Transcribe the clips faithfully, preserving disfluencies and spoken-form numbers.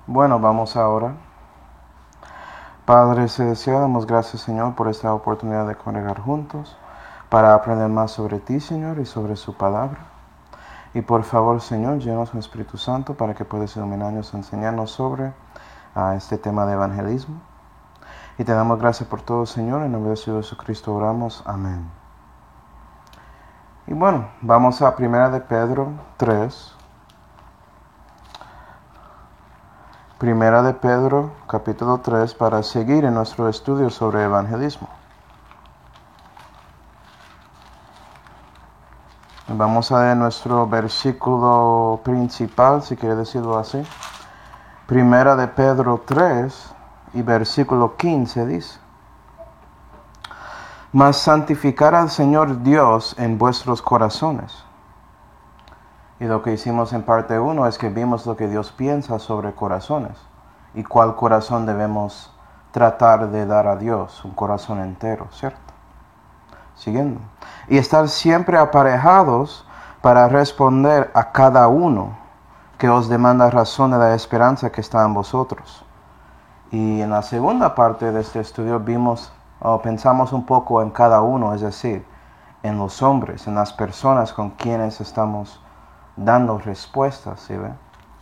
Bueno, vamos ahora. Padre Celestial, damos gracias, Señor, por esta oportunidad de congregar juntos para aprender más sobre ti, Señor, y sobre su palabra. Y por favor, Señor, llénanos con Espíritu Santo para que puedas iluminarnos y enseñarnos sobre uh, este tema de evangelismo. Y te damos gracias por todo, Señor. En nombre de Jesucristo oramos. Amén. Y bueno, vamos a Primera de Pedro tres. Primera de Pedro, capítulo tres, para seguir en nuestro estudio sobre evangelismo. Vamos a ver nuestro versículo principal, si quiere decirlo así. Primera de Pedro tres y versículo quince dice: Mas santificar al Señor Dios en vuestros corazones. Y lo que hicimos en parte uno es que vimos lo que Dios piensa sobre corazones y cuál corazón debemos tratar de dar a Dios, un corazón entero, ¿cierto? Siguiendo. Y estar siempre aparejados para responder a cada uno que os demanda razón de la esperanza que está en vosotros. Y en la segunda parte de este estudio vimos o pensamos un poco en cada uno, es decir, en los hombres, en las personas con quienes estamos dando respuestas, ¿sí ve?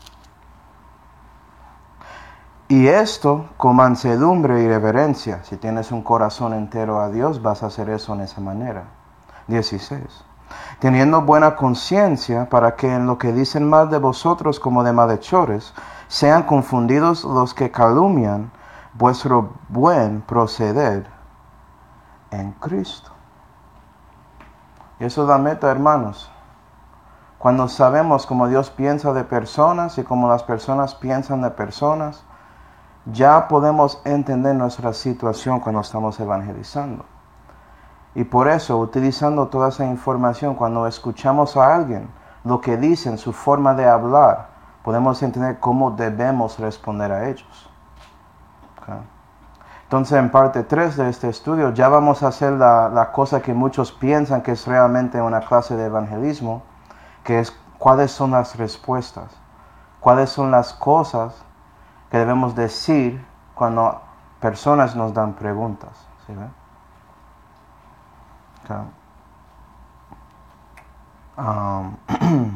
Y esto con mansedumbre y reverencia. Si tienes un corazón entero a Dios, vas a hacer eso en esa manera. dieciséis. Teniendo buena conciencia para que en lo que dicen mal de vosotros como de malhechores, sean confundidos los que calumnian vuestro buen proceder en Cristo. Y eso es la meta, hermanos. Cuando sabemos cómo Dios piensa de personas y cómo las personas piensan de personas, ya podemos entender nuestra situación cuando estamos evangelizando. Y por eso, utilizando toda esa información, cuando escuchamos a alguien, lo que dicen, su forma de hablar, podemos entender cómo debemos responder a ellos. ¿Okay? Entonces, en parte tres de este estudio, ya vamos a hacer la, la cosa que muchos piensan que es realmente una clase de evangelismo, que es cuáles son las respuestas, cuáles son las cosas que debemos decir cuando personas nos dan preguntas. ¿Sí ve? Okay. Um,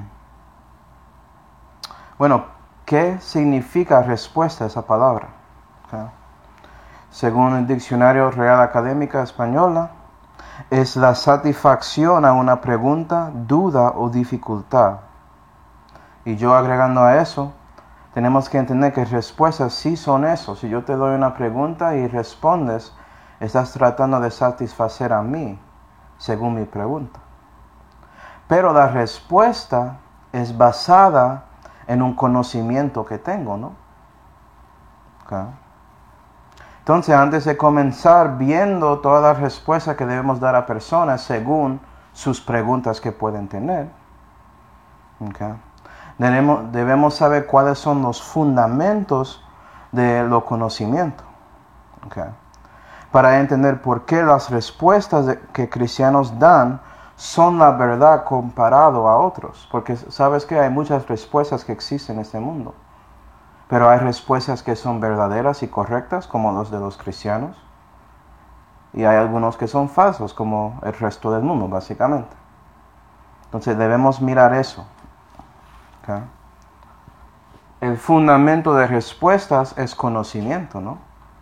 bueno, ¿qué significa respuesta a esa palabra? Okay. Según el Diccionario Real Académica Española, es la satisfacción a una pregunta, duda o dificultad. Y yo agregando a eso, tenemos que entender que respuestas sí son eso. Si yo te doy una pregunta y respondes, estás tratando de satisfacer a mí, según mi pregunta. Pero la respuesta es basada en un conocimiento que tengo, ¿no? Okay. Entonces, antes de comenzar viendo todas las respuestas que debemos dar a personas según sus preguntas que pueden tener, okay, debemos, debemos saber cuáles son los fundamentos de los conocimientos. Okay, para entender por qué las respuestas de, que cristianos dan son la verdad comparado a otros. Porque sabes que hay muchas respuestas que existen en este mundo. Pero hay respuestas que son verdaderas y correctas, como los de los cristianos. Y hay algunos que son falsos, como el resto del mundo, básicamente. Entonces debemos mirar eso. ¿Okay? El fundamento de respuestas es conocimiento, ¿no?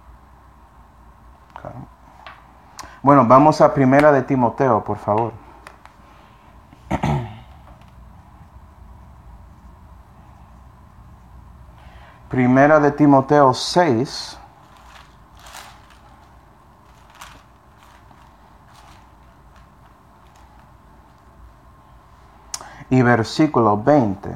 Okay. Bueno, vamos a Primera de Timoteo, por favor. Primera de Timoteo seis. Y versículo veinte.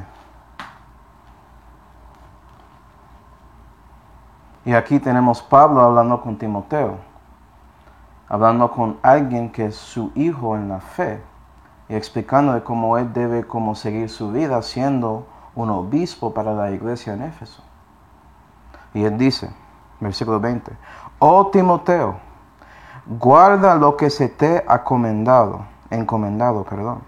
Y aquí tenemos Pablo hablando con Timoteo. Hablando con alguien que es su hijo en la fe. Y explicando de cómo él debe cómo seguir su vida siendo un obispo para la iglesia en Éfeso. Y él dice, versículo veinte, oh Timoteo, guarda lo que se te ha encomendado, encomendado, perdón,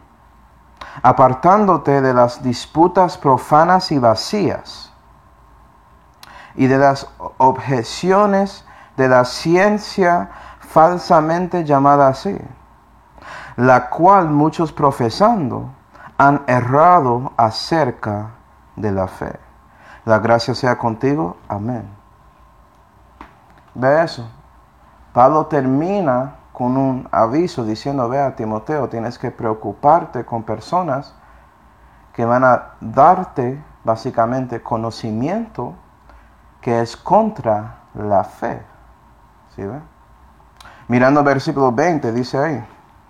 apartándote de las disputas profanas y vacías, y de las objeciones de la ciencia falsamente llamada así, la cual muchos profesando han errado acerca de la fe. La gracia sea contigo. Amén. Ve eso. Pablo termina con un aviso diciendo, ve a Timoteo, tienes que preocuparte con personas que van a darte básicamente conocimiento que es contra la fe. ¿Sí ve? Mirando versículo veinte, dice ahí,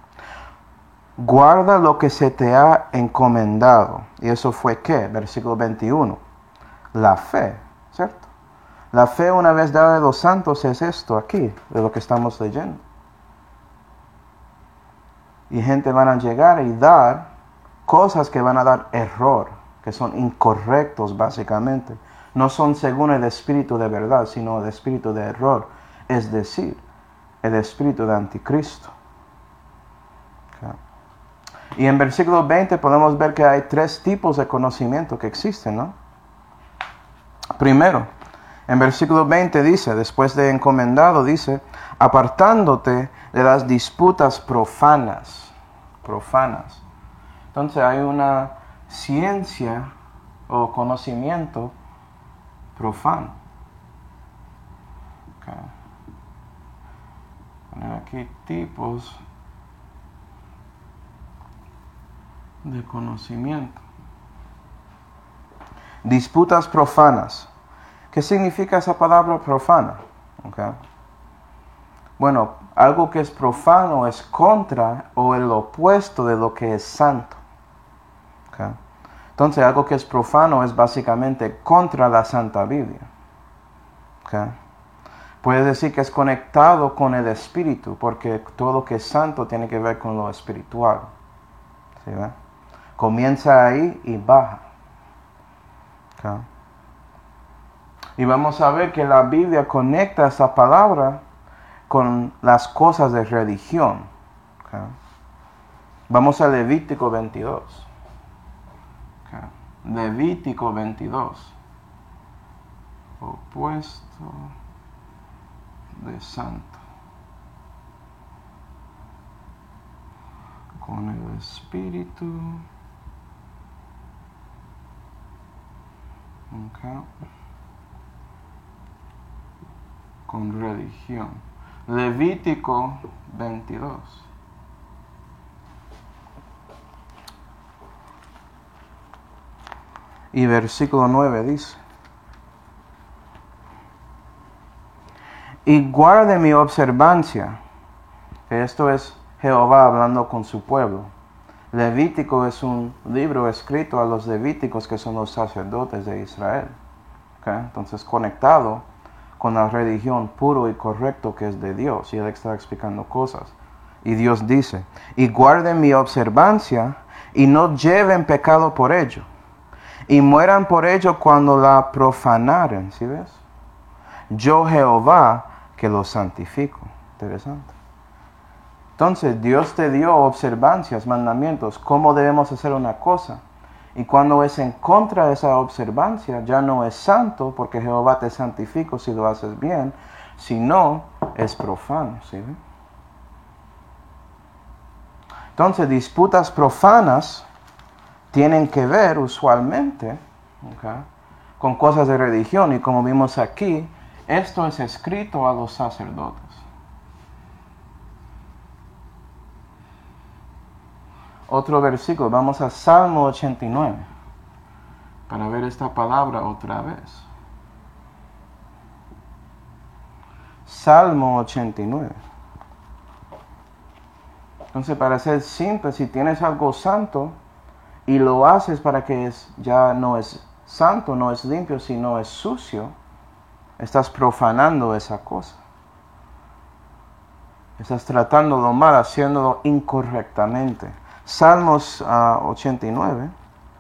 guarda lo que se te ha encomendado. ¿Y eso fue qué? Versículo veintiuno. La fe, ¿cierto? La fe una vez dada de los santos es esto aquí, de lo que estamos leyendo. Y gente van a llegar y dar cosas que van a dar error, que son incorrectos básicamente. No son según el espíritu de verdad, sino el espíritu de error, es decir, el espíritu de anticristo. Okay. Y en versículo veinte podemos ver que hay tres tipos de conocimiento que existen, ¿no? Primero, en versículo veinte dice, después de encomendado, dice, apartándote de las disputas profanas. Profanas. Entonces hay una ciencia o conocimiento profano. Okay. Poner aquí tipos de conocimiento. Disputas profanas. ¿Qué significa esa palabra profana? Okay. Bueno, algo que es profano es contra o el opuesto de lo que es santo. Okay. Entonces, algo que es profano es básicamente contra la Santa Biblia. Okay. Puedes decir que es conectado con el espíritu, porque todo lo que es santo tiene que ver con lo espiritual. ¿Sí, ve? Comienza ahí y baja. Okay. Y vamos a ver que la Biblia conecta esa palabra con las cosas de religión. Okay. Vamos a Levítico veintidós. Okay. Levítico veintidós. Opuesto de santo. Con el espíritu. Okay. Con religión. Levítico veintidós. Y versículo nueve dice, y guarde mi observancia. Esto es Jehová hablando con su pueblo. Levítico es un libro escrito a los levíticos, que son los sacerdotes de Israel. ¿Okay? Entonces conectado con la religión puro y correcto que es de Dios. Y él está explicando cosas. Y Dios dice, y guarden mi observancia y no lleven pecado por ello. Y mueran por ello cuando la profanaren. ¿Sí ves? Yo Jehová que los santifico. Interesante. Entonces Dios te dio observancias, mandamientos, cómo debemos hacer una cosa. Y cuando es en contra de esa observancia, ya no es santo, porque Jehová te santifica si lo haces bien, sino es profano. ¿Sí? Entonces, disputas profanas tienen que ver usualmente, ¿okay?, con cosas de religión. Y como vimos aquí, esto es escrito a los sacerdotes. Otro versículo, vamos a Salmo ochenta y nueve, para ver esta palabra otra vez. Salmo ochenta y nueve. Entonces, para ser simple, si tienes algo santo y lo haces para que es, ya no es santo, no es limpio, sino es sucio, estás profanando esa cosa. Estás tratándolo mal, haciéndolo incorrectamente. Salmos uh, ochenta y nueve.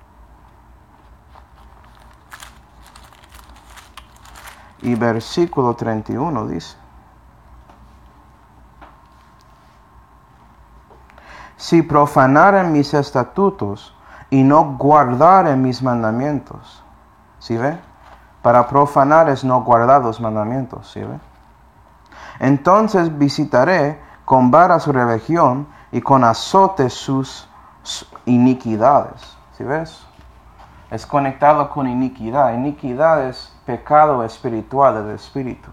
Y versículo treinta y uno dice, si profanaren mis estatutos y no guardaren mis mandamientos. ¿Sí ve? para profanar es no guardar los mandamientos, ¿sí ve? Entonces visitaré con vara su rebelión y con azote sus iniquidades. ¿Sí ves? Es conectado con iniquidad. Iniquidad es pecado espiritual del espíritu.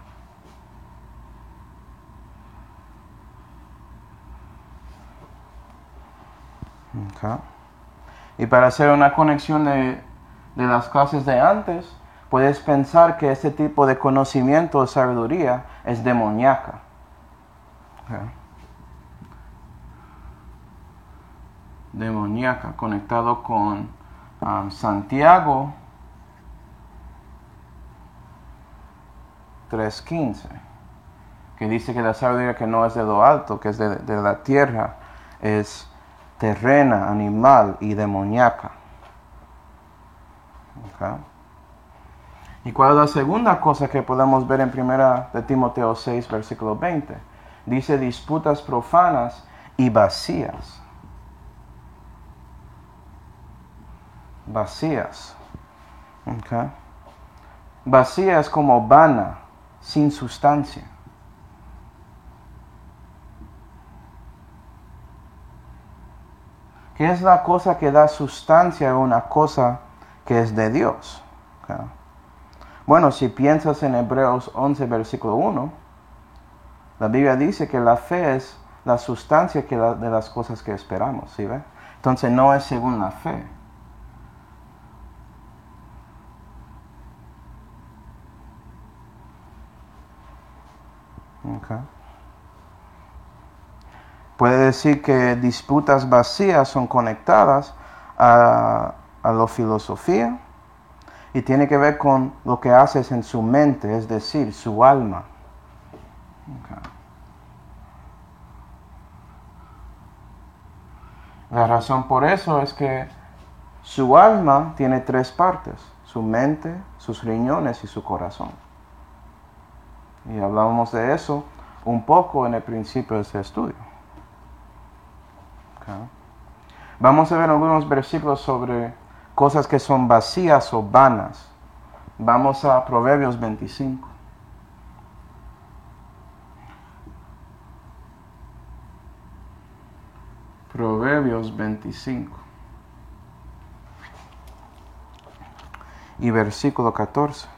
Okay. Y para hacer una conexión de, de las clases de antes, puedes pensar que este tipo de conocimiento o sabiduría es demoníaca. Okay. Demoníaca, conectado con um, Santiago tres quince, que dice que la sabiduría que no es de lo alto, que es de, de la tierra, es terrena, animal y demoníaca. Okay. ¿Y cuál es la segunda cosa que podemos ver en primera de Timoteo seis, versículo veinte? Dice disputas profanas y vacías. Vacías. Okay. Vacía es como vana, sin sustancia. ¿Qué es la cosa que da sustancia a una cosa que es de Dios? Okay. Bueno, si piensas en Hebreos once, versículo uno, la Biblia dice que la fe es la sustancia que la, de las cosas que esperamos, ¿sí ve? Entonces no es según la fe. Okay. Puede decir que disputas vacías son conectadas a, a la filosofía y tiene que ver con lo que haces en su mente, es decir, su alma. Okay. La razón por eso es que su alma tiene tres partes: su mente, sus riñones y su corazón. Y hablamos de eso un poco en el principio de este estudio. Okay. Vamos a ver algunos versículos sobre cosas que son vacías o vanas. Vamos a Proverbios veinticinco. Proverbios veinticinco. Y versículo catorce.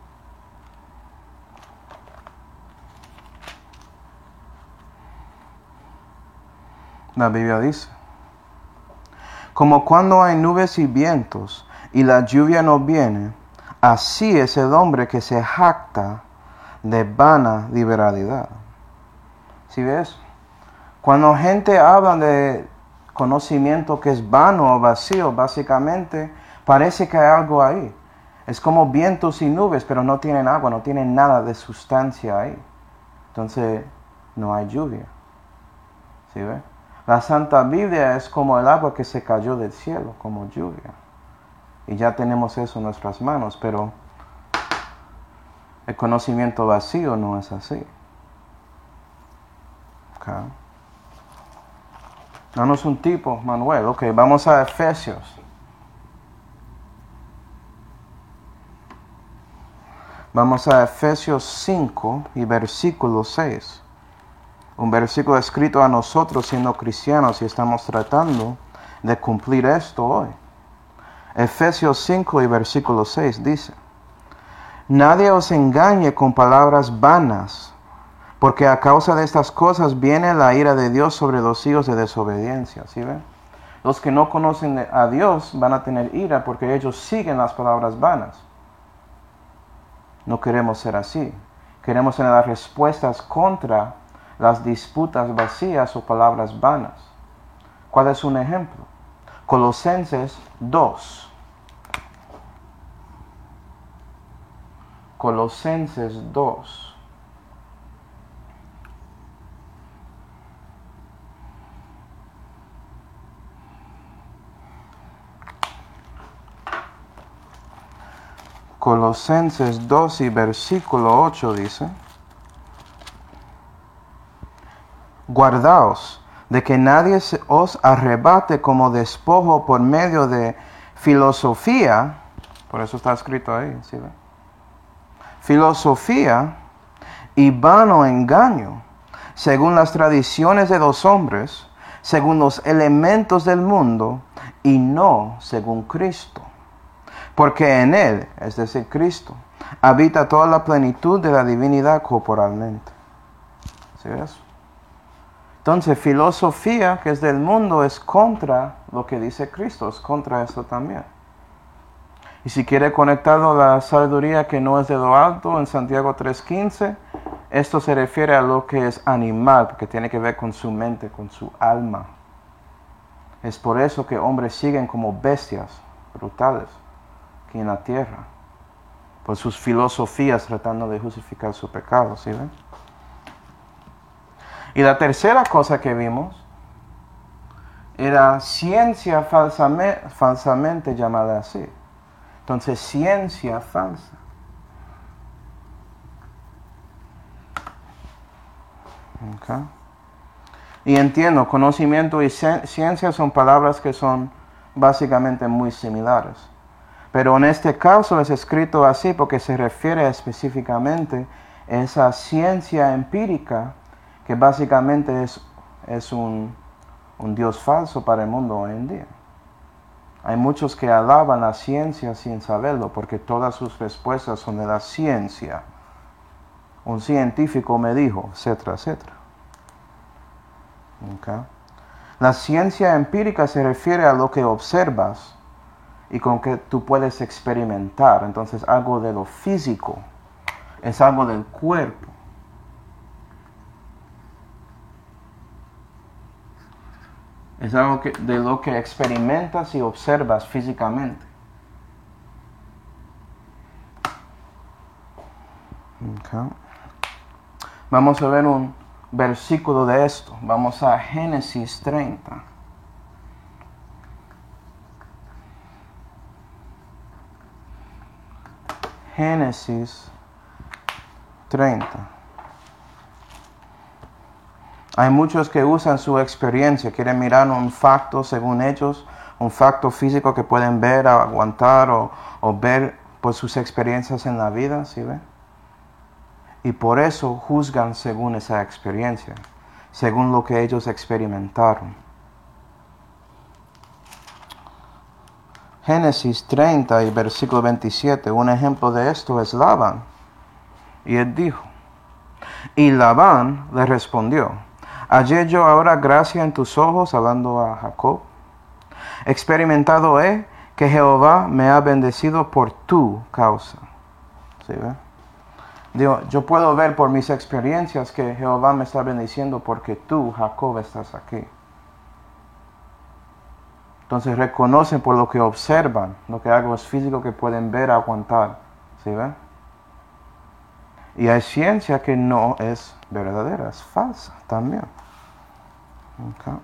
La Biblia dice: como cuando hay nubes y vientos y la lluvia no viene, así es el hombre que se jacta de vana liberalidad. ¿Sí ves? Cuando gente habla de conocimiento que es vano o vacío, básicamente parece que hay algo ahí. Es como vientos y nubes, pero no tienen agua, no tienen nada de sustancia ahí. Entonces no hay lluvia. ¿Sí ves? La Santa Biblia es como el agua que se cayó del cielo, como lluvia. Y ya tenemos eso en nuestras manos, pero el conocimiento vacío no es así. Okay. Danos un tipo, Manuel. Ok, vamos a Efesios. Vamos a Efesios cinco y versículo seis. Un versículo escrito a nosotros siendo cristianos y estamos tratando de cumplir esto hoy. Efesios cinco y versículo seis dice: nadie os engañe con palabras vanas, porque a causa de estas cosas viene la ira de Dios sobre los hijos de desobediencia. ¿Sí ven? Los que no conocen a Dios van a tener ira porque ellos siguen las palabras vanas. No queremos ser así. Queremos tener las respuestas contra las disputas vacías o palabras vanas. ¿Cuál es un ejemplo? Colosenses dos. Colosenses dos. Colosenses dos y versículo ocho dice: guardaos de que nadie os arrebate como despojo por medio de filosofía, por eso está escrito ahí, ¿sí ve? filosofía y vano engaño, según las tradiciones de los hombres, según los elementos del mundo, y no según Cristo. Porque en Él, es decir, Cristo, habita toda la plenitud de la divinidad corporalmente. ¿Sí eso? Entonces, filosofía que es del mundo es contra lo que dice Cristo, es contra eso también. Y si quiere conectarlo a la sabiduría que no es de lo alto, en Santiago tres quince, esto se refiere a lo que es animal, porque tiene que ver con su mente, con su alma. Es por eso que hombres siguen como bestias brutales aquí en la tierra, por sus filosofías tratando de justificar su pecado, ¿sí ven? Y la tercera cosa que vimos era ciencia falsamente, falsamente llamada así. Entonces, ciencia falsa. Okay. Y entiendo, conocimiento y ciencia son palabras que son básicamente muy similares. Pero en este caso es escrito así porque se refiere específicamente a esa ciencia empírica que básicamente es, es un, un Dios falso para el mundo hoy en día. Hay muchos que alaban la ciencia sin saberlo porque todas sus respuestas son de la ciencia. Un científico me dijo, etcétera, etcétera. Okay. La ciencia empírica se refiere a lo que observas y con que tú puedes experimentar. Entonces, algo de lo físico, es algo del cuerpo. Es algo que, de lo que experimentas y observas físicamente. Okay. Vamos a ver un versículo de esto. Vamos a Génesis treinta. Génesis treinta. Hay muchos que usan su experiencia, quieren mirar un facto según ellos, un facto físico que pueden ver, aguantar o, o ver por sus experiencias en la vida, ¿sí ven? Y por eso juzgan según esa experiencia, según lo que ellos experimentaron. Génesis treinta y versículo veintisiete, un ejemplo de esto es Labán. Y él dijo, y Labán le respondió, ¿hallé yo ahora gracia en tus ojos, hablando a Jacob? Experimentado he que Jehová me ha bendecido por tu causa. ¿Sí ve? Digo, yo puedo ver por mis experiencias que Jehová me está bendiciendo porque tú, Jacob, estás aquí. Entonces reconocen por lo que observan, lo que algo es físico que pueden ver, aguantar. ¿Sí ven? Y hay ciencia que no es verdadera, es falsa también. Okay.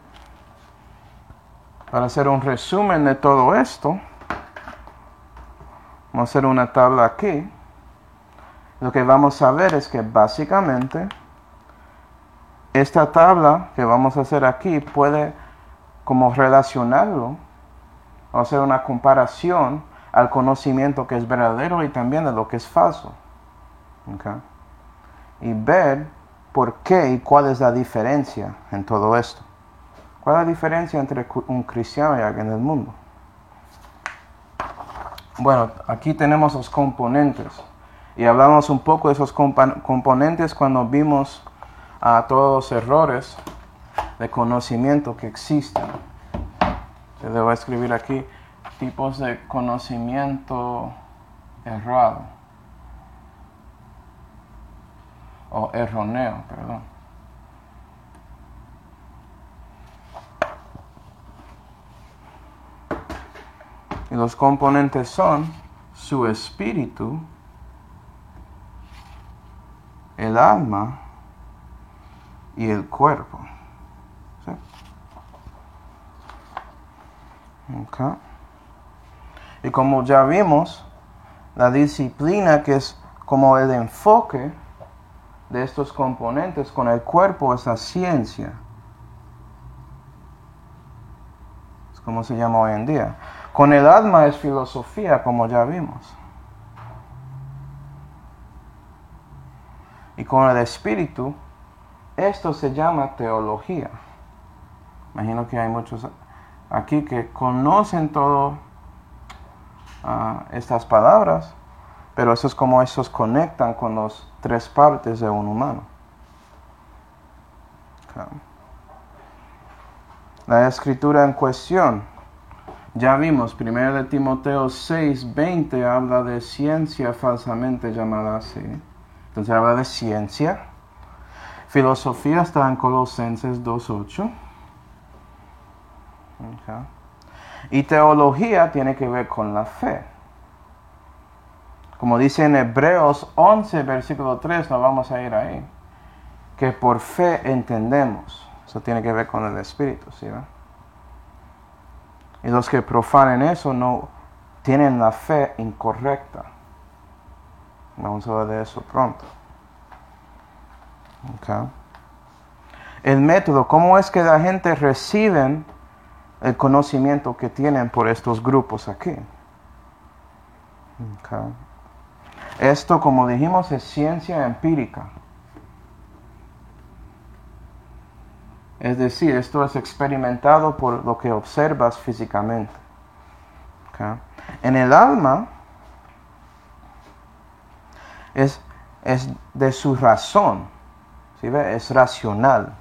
Para hacer un resumen de todo esto, vamos a hacer una tabla aquí. Lo que vamos a ver es que básicamente esta tabla que vamos a hacer aquí puede como relacionarlo o hacer una comparación al conocimiento que es verdadero y también de lo que es falso. Okay. Y ver por qué y cuál es la diferencia en todo esto. ¿Cuál es la diferencia entre un cristiano y alguien del mundo? Bueno, aquí tenemos los componentes. Y hablamos un poco de esos comp- componentes cuando vimos a uh, todos los errores de conocimiento que existen. Se debo escribir aquí tipos de conocimiento errado. O erróneo, perdón. Y los componentes son su espíritu, el alma y el cuerpo. ¿Sí? Okay. Y como ya vimos, la disciplina que es como el enfoque de estos componentes con el cuerpo es la ciencia. Es como se llama hoy en día. Con el alma es filosofía, como ya vimos. y con el Espíritu, esto se llama teología. Imagino que hay muchos aquí que conocen todas uh, estas palabras, pero eso es como esos conectan con las tres partes de un humano. Okay. La escritura en cuestión, ya vimos, primero de Timoteo seis veinte habla de ciencia falsamente llamada así. Entonces habla de ciencia. Filosofía está en Colosenses dos ocho. Okay. Y teología tiene que ver con la fe. Como dice en Hebreos once, versículo tres, no vamos a ir ahí. Que por fe entendemos. Eso tiene que ver con el Espíritu, ¿sí? ¿verdad? Y los que profanen eso no tienen la fe incorrecta. Vamos a hablar de eso pronto. Okay. El método, ¿cómo es que la gente recibe el conocimiento que tienen por estos grupos aquí? Okay. Esto, como dijimos, es ciencia empírica. Es decir, esto es experimentado por lo que observas físicamente. Okay. En el alma es, es de su razón, ¿sí ve? Es racional.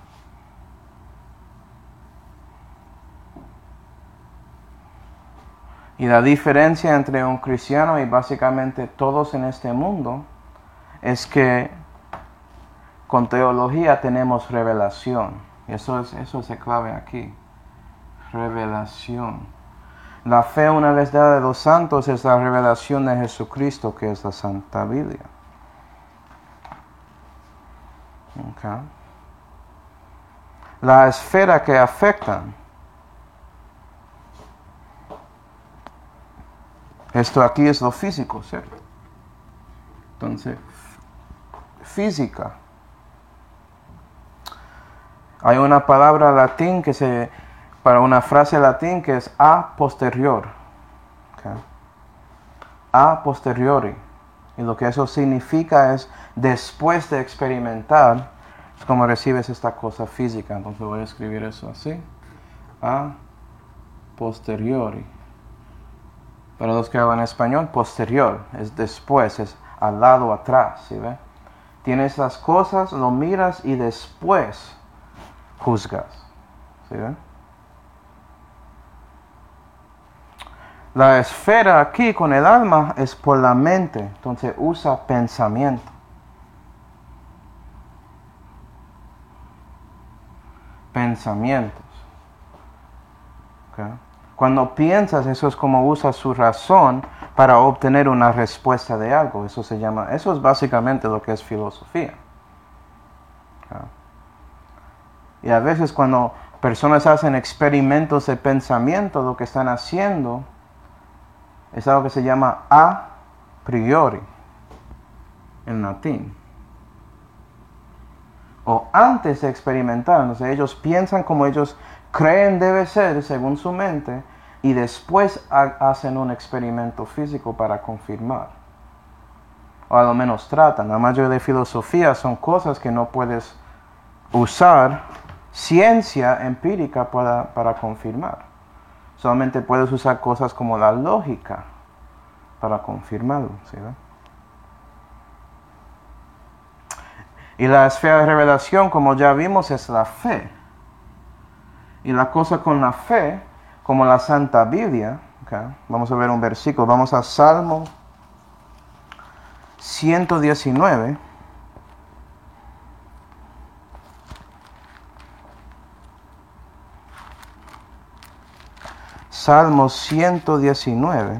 Y la diferencia entre un cristiano y básicamente todos en este mundo es que con teología tenemos revelación. Y eso es, eso es clave aquí. Revelación. La fe una vez dada de los santos es la revelación de Jesucristo, que es la Santa Biblia. Okay. La esfera que afectan. Esto aquí es lo físico, ¿cierto? Entonces, física. Hay una palabra latín que se, para una frase latín que es a posterior. Okay. A posteriori. Y lo que eso significa es después de experimentar, es como recibes esta cosa física. Entonces voy a escribir eso así. A posteriori. Para los que hablan español, posterior. Es después, es al lado, atrás. ¿Sí ve? Tienes las cosas, lo miras y después juzgas. ¿Sí ven? La esfera aquí con el alma es por la mente. Entonces usa pensamiento. Pensamientos. ¿Okay? Cuando piensas, eso es como usa su razón para obtener una respuesta de algo. Eso se llama, eso es básicamente lo que es filosofía. ¿Okay? Y a veces cuando personas hacen experimentos de pensamiento, lo que están haciendo es algo que se llama a priori, en latín. O antes de experimentar, entonces ellos piensan como ellos creen debe ser según su mente y después ha- hacen un experimento físico para confirmar. O a lo menos tratan. La mayoría de filosofías son cosas que no puedes usar ciencia empírica para, para confirmar. Solamente puedes usar cosas como la lógica para confirmarlo. ¿Sí, ve? Y la esfera de revelación, como ya vimos, es la fe. Y la cosa con la fe, como la Santa Biblia, okay, vamos a ver un versículo, vamos a Salmo ciento diecinueve. Salmo ciento diecinueve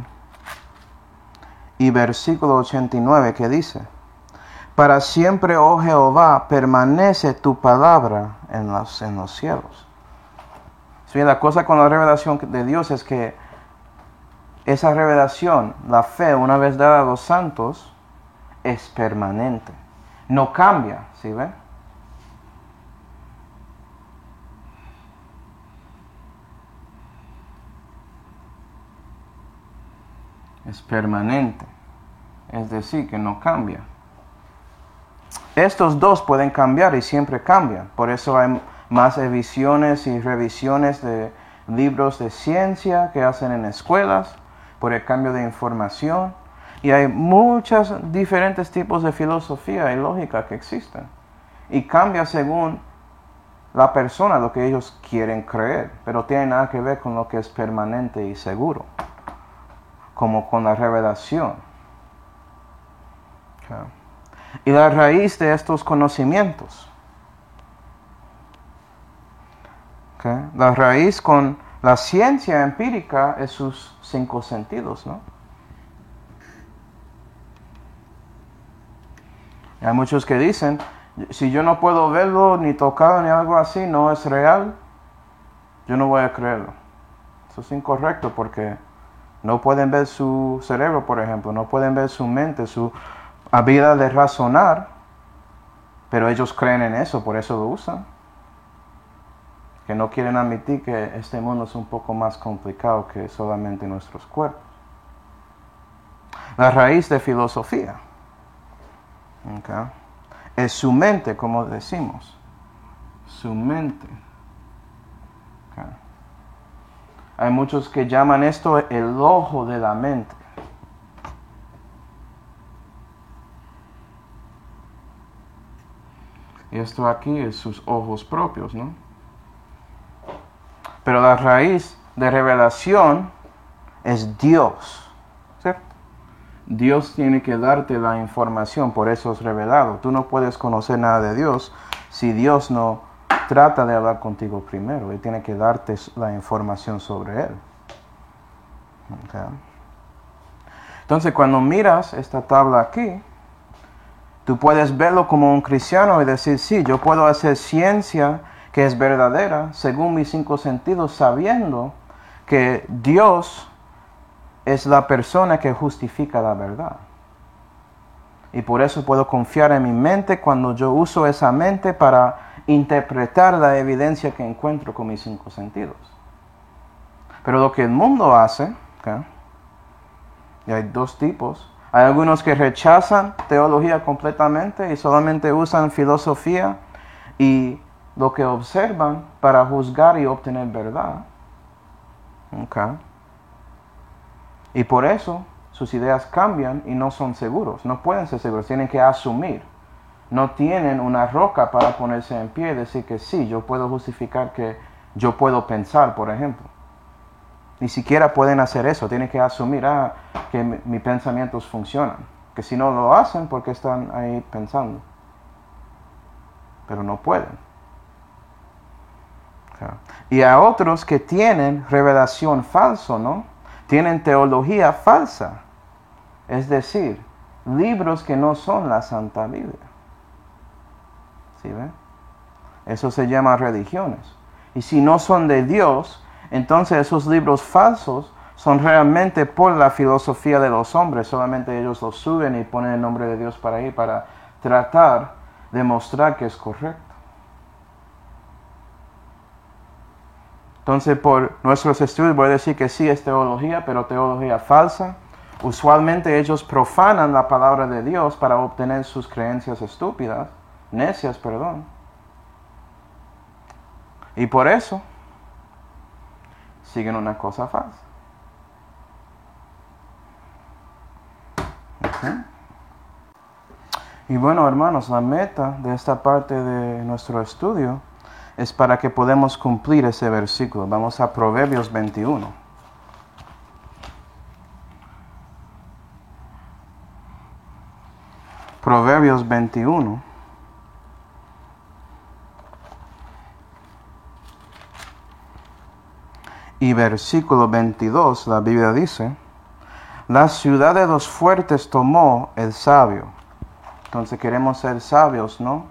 y versículo ochenta y nueve, que dice: para siempre, oh Jehová, permanece tu palabra en los, en los cielos. Sí, la cosa con la revelación de Dios es que esa revelación, la fe, una vez dada a los santos, es permanente. No cambia, ¿sí ve? Es permanente. Es decir, que no cambia. estos dos pueden cambiar y siempre cambian. Por eso hay más ediciones y revisiones de libros de ciencia que hacen en escuelas, por el cambio de información. Y hay muchos diferentes tipos de filosofía y lógica que existen. Y cambia según la persona lo que ellos quieren creer, pero tiene nada que ver con lo que es permanente y seguro, como con la revelación. Okay. Y la raíz de estos conocimientos, okay, la raíz con la ciencia empírica es sus cinco sentidos, ¿no? Y hay muchos que dicen, si yo no puedo verlo, ni tocarlo, ni algo así, no es real, yo no voy a creerlo. Eso es incorrecto porque no pueden ver su cerebro, por ejemplo, no pueden ver su mente, su habilidad de razonar, pero ellos creen en eso, por eso lo usan. Que no quieren admitir que este mundo es un poco más complicado que solamente nuestros cuerpos. La raíz de filosofía, okay, es su mente, como decimos. Su mente. Okay. Hay muchos que llaman esto el ojo de la mente. Y esto aquí es sus ojos propios, ¿no? Pero la raíz de revelación es Dios, ¿cierto? Dios tiene que darte la información, por eso es revelado. Tú no puedes conocer nada de Dios si Dios no trata de hablar contigo primero. Él tiene que darte la información sobre Él. Okay. Entonces, cuando miras esta tabla aquí, tú puedes verlo como un cristiano y decir, sí, yo puedo hacer ciencia que es verdadera según mis cinco sentidos, sabiendo que Dios es la persona que justifica la verdad. Y por eso puedo confiar en mi mente cuando yo uso esa mente para interpretar la evidencia que encuentro con mis cinco sentidos. Pero lo que el mundo hace, ¿okay? Y hay dos tipos. Hay algunos que rechazan teología completamente y solamente usan filosofía y lo que observan para juzgar y obtener verdad. Okay. Y por eso sus ideas cambian y no son seguros. No pueden ser seguros, tienen que asumir. No tienen una roca para ponerse en pie y decir que sí, yo puedo justificar que yo puedo pensar, por ejemplo. Ni siquiera pueden hacer eso, tienen que asumir ah, que mi, mis pensamientos funcionan. Que si no lo hacen, ¿por qué están ahí pensando? Pero no pueden. Okay. Y a otros que tienen revelación falsa, ¿no? Tienen teología falsa. Es decir, libros que no son la Santa Biblia. ¿Sí ven? Eso se llama religiones. Y si no son de Dios, entonces esos libros falsos son realmente por la filosofía de los hombres. Solamente ellos los suben y ponen el nombre de Dios para ahí para tratar de mostrar que es correcto. Entonces, por nuestros estudios voy a decir que sí es teología, pero teología falsa. Usualmente ellos profanan la palabra de Dios para obtener sus creencias estúpidas, necias, perdón. Y por eso siguen una cosa falsa. Okay. Y bueno, hermanos, la meta de esta parte de nuestro estudio es para que podamos cumplir ese versículo. Vamos a Proverbios veintiuno. Proverbios veintiuno. Y versículo veintidós, la Biblia dice, la ciudad de los fuertes tomó el sabio. Entonces queremos ser sabios, ¿no?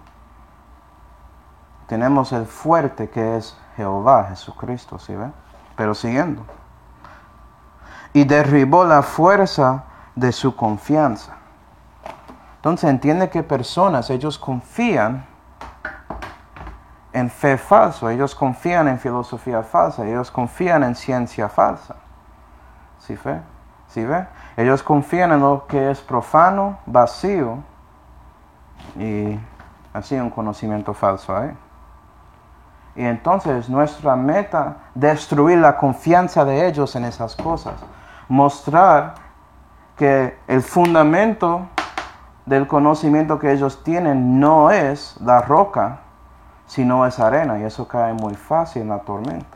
Tenemos el fuerte que es Jehová, Jesucristo, ¿sí ven? Pero siguiendo. Y derribó la fuerza de su confianza. Entonces entiende que personas, ellos confían en fe falsa, ellos confían en filosofía falsa, ellos confían en ciencia falsa. ¿Sí ve? ¿Sí ve? Ellos confían en lo que es profano, vacío y así un conocimiento falso ahí. Y entonces nuestra meta, destruir la confianza de ellos en esas cosas. Mostrar que el fundamento del conocimiento que ellos tienen no es la roca, sino es arena. Y eso cae muy fácil en la tormenta.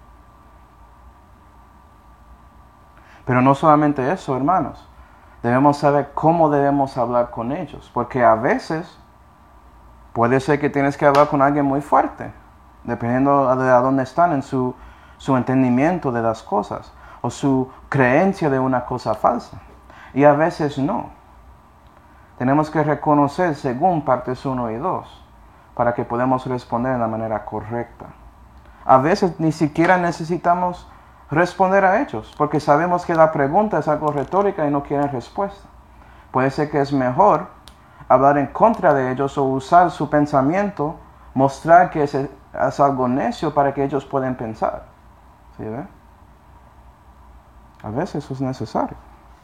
Pero no solamente eso, hermanos. Debemos saber cómo debemos hablar con ellos. Porque a veces puede ser que tienes que hablar con alguien muy fuerte, dependiendo de a dónde están en su, su entendimiento de las cosas, o su creencia de una cosa falsa. Y a veces no. Tenemos que reconocer según partes uno y dos, para que podamos responder de la manera correcta. A veces ni siquiera necesitamos responder a ellos, porque sabemos que la pregunta es algo retórica y no quieren respuesta. Puede ser que es mejor hablar en contra de ellos o usar su pensamiento, mostrar que es, es algo necio para que ellos puedan pensar. ¿Sí ve? A veces eso es necesario.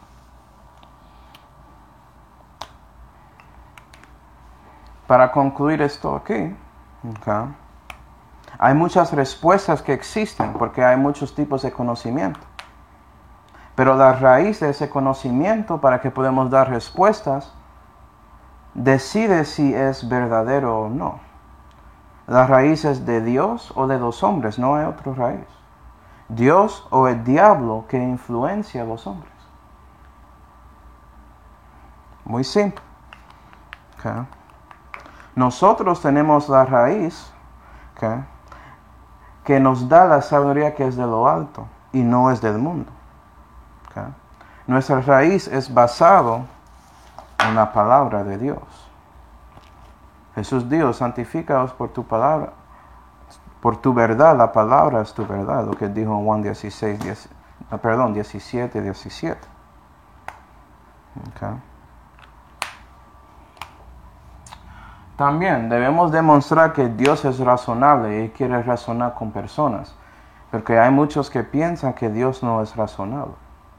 Para concluir esto aquí, okay, hay muchas respuestas que existen porque hay muchos tipos de conocimiento. Pero la raíz de ese conocimiento para que podamos dar respuestas decide si es verdadero o no. La raíz es de Dios o de los hombres, no hay otra raíz. Dios o el diablo que influencia a los hombres. Muy simple. Okay. Nosotros tenemos la raíz, okay, que nos da la sabiduría que es de lo alto y no es del mundo. Okay. Nuestra raíz es basado en la palabra de Dios. Jesús dijo, santifícaos por tu palabra, por tu verdad, la palabra es tu verdad, lo que dijo en Juan dieciséis, diez, perdón, diecisiete, diecisiete. Okay. También debemos demostrar que Dios es razonable y quiere razonar con personas, porque hay muchos que piensan que Dios no es razonable.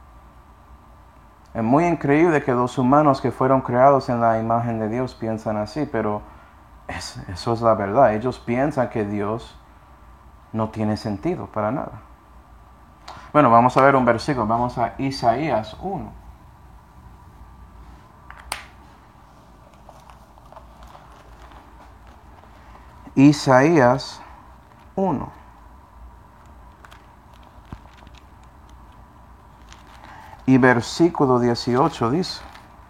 Es muy increíble que los humanos que fueron creados en la imagen de Dios piensan así, pero es, eso es la verdad. Ellos piensan que Dios no tiene sentido para nada. Bueno, vamos a ver un versículo. Vamos a Isaías uno. Isaías uno. Y versículo dieciocho dice: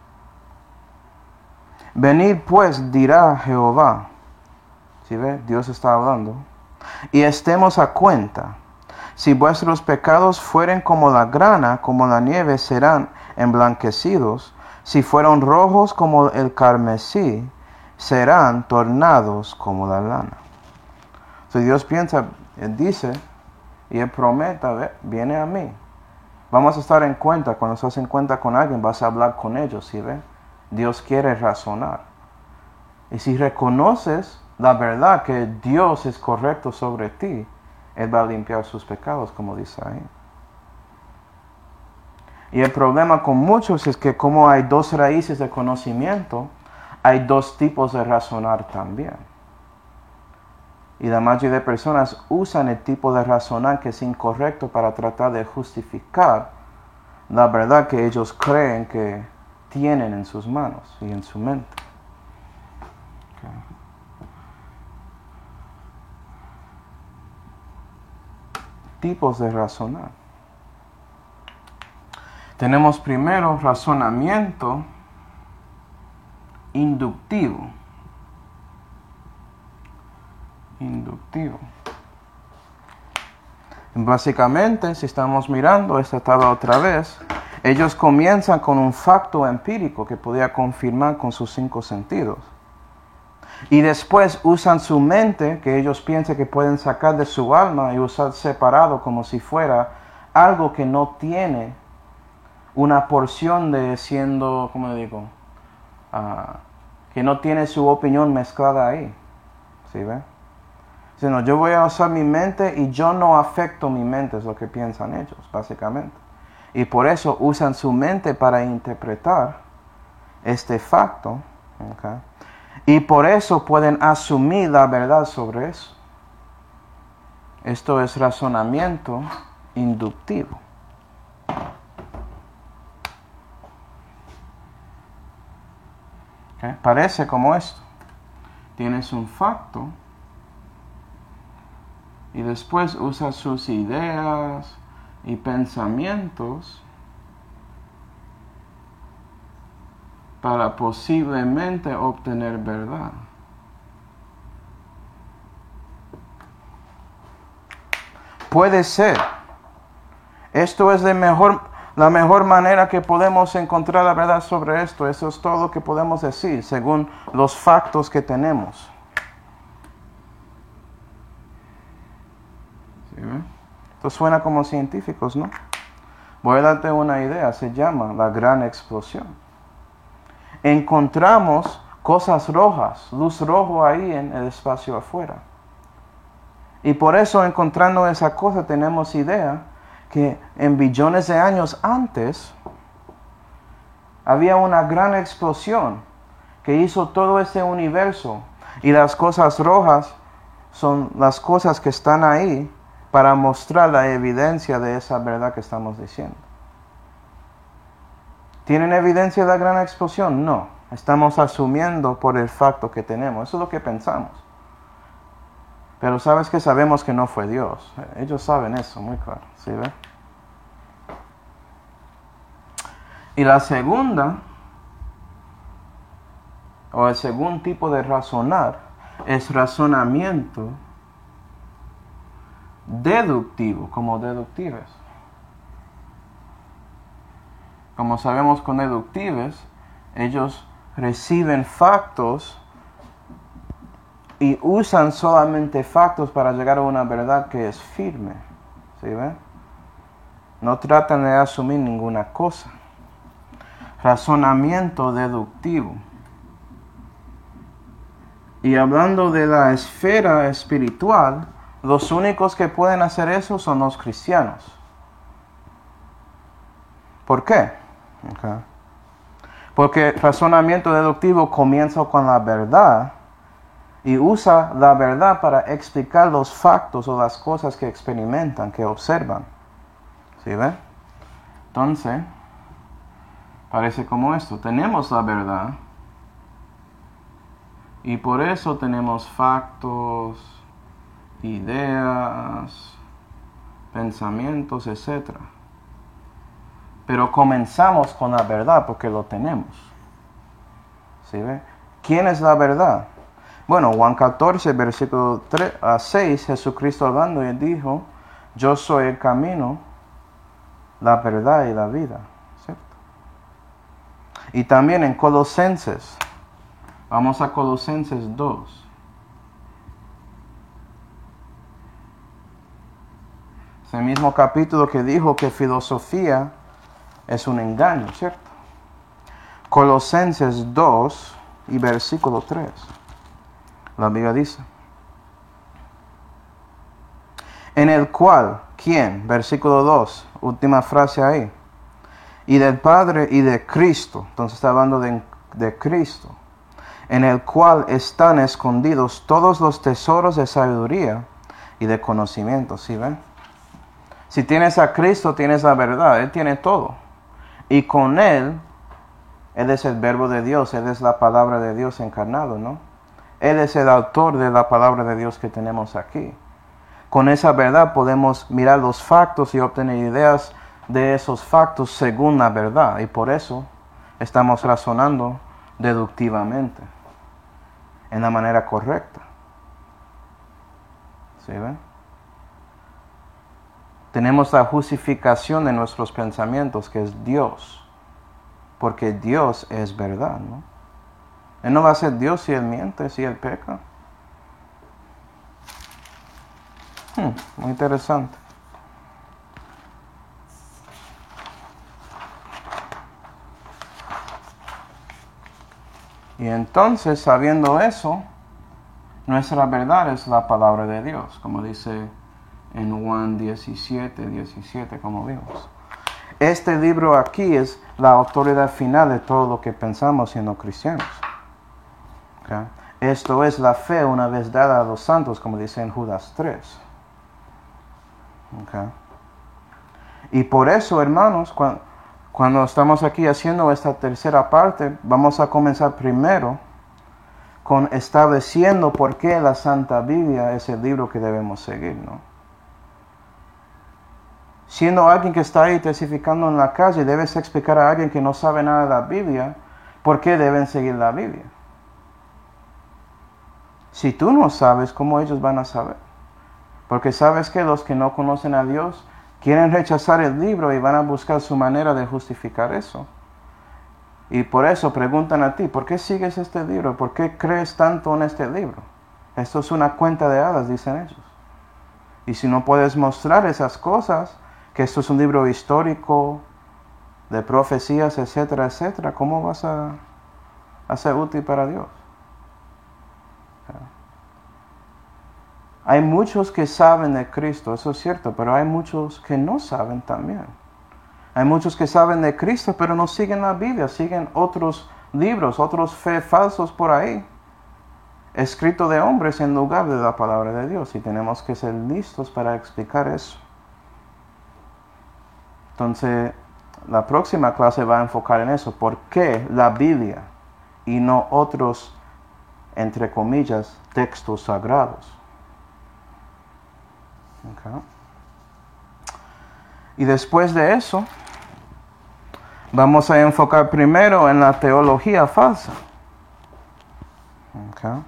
Venid pues, dirá Jehová. ¿Sí ve? Dios está hablando. Y estemos a cuenta. Si vuestros pecados fueren como la grana, como la nieve, serán emblanquecidos. Si fueron rojos como el carmesí, serán tornados como la lana. Si Dios piensa, Él dice, y Él promete, viene a mí. Vamos a estar en cuenta, cuando estás en cuenta con alguien, vas a hablar con ellos, ¿sí ve? Dios quiere razonar. Y si reconoces la verdad que Dios es correcto sobre ti, Él va a limpiar sus pecados, como dice ahí. Y el problema con muchos es que como hay dos raíces de conocimiento, hay dos tipos de razonar también. Y la mayoría de personas usan el tipo de razonar que es incorrecto para tratar de justificar la verdad que ellos creen que tienen en sus manos y en su mente. Okay. Tipos de razonar. Tenemos primero razonamiento inductivo. Inductivo. Básicamente, si estamos mirando esta tabla otra vez, ellos comienzan con un facto empírico que podía confirmar con sus cinco sentidos. Y después usan su mente, que ellos piensan que pueden sacar de su alma y usar separado como si fuera algo que no tiene una porción de siendo, ¿cómo le digo? Uh, que no tiene su opinión mezclada ahí. ¿Sí ve? Sino yo voy a usar mi mente y yo no afecto mi mente, es lo que piensan ellos, básicamente. Y por eso usan su mente para interpretar este facto. ¿Okay? Y por eso pueden asumir la verdad sobre eso. Esto es razonamiento inductivo. ¿Okay? Parece como esto. Tienes un facto y después usas sus ideas y pensamientos para posiblemente obtener verdad. Puede ser. Esto es de mejor, la mejor manera que podemos encontrar la verdad sobre esto. Eso es todo lo que podemos decir según los factos que tenemos. ¿Sí, ve? Esto suena como científicos, ¿no? Voy a darte una idea. Se llama la gran explosión. Encontramos cosas rojas, luz rojo ahí en el espacio afuera. Y por eso, encontrando esa cosa, tenemos idea que en billones de años antes había una gran explosión que hizo todo este universo. Y las cosas rojas son las cosas que están ahí para mostrar la evidencia de esa verdad que estamos diciendo. ¿Tienen evidencia de la gran explosión? No. Estamos asumiendo por el facto que tenemos. Eso es lo que pensamos. Pero sabes que sabemos que no fue Dios. Ellos saben eso, muy claro. ¿Sí ve? Y la segunda, o el segundo tipo de razonar, es razonamiento deductivo, como deductives. Como sabemos con deductives, ellos reciben factos y usan solamente factos para llegar a una verdad que es firme. ¿Sí ven? No tratan de asumir ninguna cosa. Razonamiento deductivo. Y hablando de la esfera espiritual, los únicos que pueden hacer eso son los cristianos. ¿Por qué? Okay. Porque razonamiento deductivo comienza con la verdad y usa la verdad para explicar los factos o las cosas que experimentan, que observan. ¿Sí ven? Entonces, parece como esto. Tenemos la verdad y por eso tenemos factos, ideas, pensamientos, etcétera. Pero comenzamos con la verdad porque lo tenemos. ¿Sí ve? ¿Quién es la verdad? Bueno, Juan catorce, versículo tres a seis, Jesucristo hablando y dijo, yo soy el camino, la verdad y la vida. ¿Cierto? Y también en Colosenses, vamos a Colosenses dos. Ese mismo capítulo que dijo que filosofía es un engaño, ¿cierto? Colosenses dos y versículo tres. La Biblia dice, en el cual, ¿quién? Versículo dos, última frase ahí. Y del Padre y de Cristo, entonces está hablando de, de Cristo, en el cual están escondidos todos los tesoros de sabiduría y de conocimiento, ¿sí ven? Si tienes a Cristo, tienes la verdad, Él tiene todo. Y con Él, Él es el verbo de Dios, Él es la palabra de Dios encarnado, ¿no? Él es el autor de la palabra de Dios que tenemos aquí. Con esa verdad podemos mirar los factos y obtener ideas de esos factos según la verdad. Y por eso estamos razonando deductivamente, en la manera correcta. ¿Sí ven? Tenemos la justificación de nuestros pensamientos, que es Dios. Porque Dios es verdad, ¿no? Él no va a ser Dios si Él miente, si Él peca. Hmm, muy interesante. Y entonces, sabiendo eso, nuestra verdad es la palabra de Dios, como dice en Juan diecisiete, diecisiete, como vimos. Este libro aquí es la autoridad final de todo lo que pensamos siendo cristianos. Okay. Esto es la fe una vez dada a los santos, como dice en Judas tres. Okay. Y por eso, hermanos, cuando, cuando estamos aquí haciendo esta tercera parte, vamos a comenzar primero con estableciendo por qué la Santa Biblia es el libro que debemos seguir, ¿no? Siendo alguien que está ahí testificando en la calle, debes explicar a alguien que no sabe nada de la Biblia por qué deben seguir la Biblia. Si tú no sabes, ¿cómo ellos van a saber? Porque sabes que los que no conocen a Dios quieren rechazar el libro y van a buscar su manera de justificar eso. Y por eso preguntan a ti, ¿por qué sigues este libro? ¿Por qué crees tanto en este libro? Esto es una cuenta de hadas, dicen ellos. Y si no puedes mostrar esas cosas, que esto es un libro histórico, de profecías, etcétera, etcétera, ¿cómo vas a, a ser útil para Dios? Hay muchos que saben de Cristo, eso es cierto, pero hay muchos que no saben también. Hay muchos que saben de Cristo, pero no siguen la Biblia, siguen otros libros, otros fe falsos por ahí, escritos de hombres en lugar de la palabra de Dios, y tenemos que ser listos para explicar eso. Entonces, la próxima clase va a enfocar en eso, ¿por qué la Biblia y no otros, entre comillas, textos sagrados? Okay. Y después de eso, vamos a enfocar primero en la teología falsa. Okay.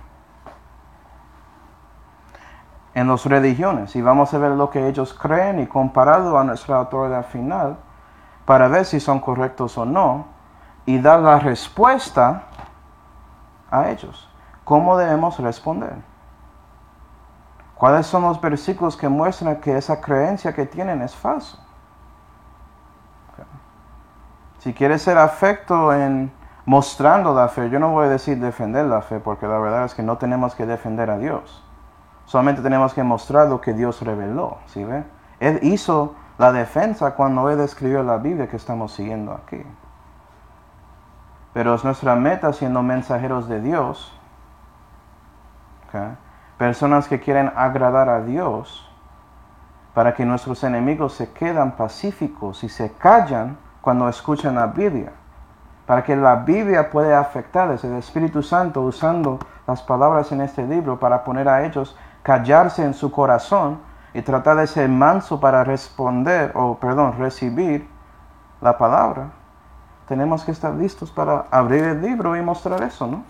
En las religiones. Y vamos a ver lo que ellos creen y compararlo a nuestra autoridad final para ver si son correctos o no. Y dar la respuesta a ellos. ¿Cómo debemos responder? ¿Cuáles son los versículos que muestran que esa creencia que tienen es falsa? Okay. Si quieres ser afecto en mostrando la fe, yo no voy a decir defender la fe, porque la verdad es que no tenemos que defender a Dios. Solamente tenemos que mostrar lo que Dios reveló, ¿sí ve? Él hizo la defensa cuando Él escribió la Biblia que estamos siguiendo aquí. Pero es nuestra meta siendo mensajeros de Dios, ¿okay? Personas que quieren agradar a Dios para que nuestros enemigos se quedan pacíficos y se callan cuando escuchan la Biblia. Para que la Biblia pueda afectarles, el Espíritu Santo usando las palabras en este libro para poner a ellos callarse en su corazón y tratar de ser manso para responder, o perdón, recibir la palabra. Tenemos que estar listos para abrir el libro y mostrar eso, ¿no?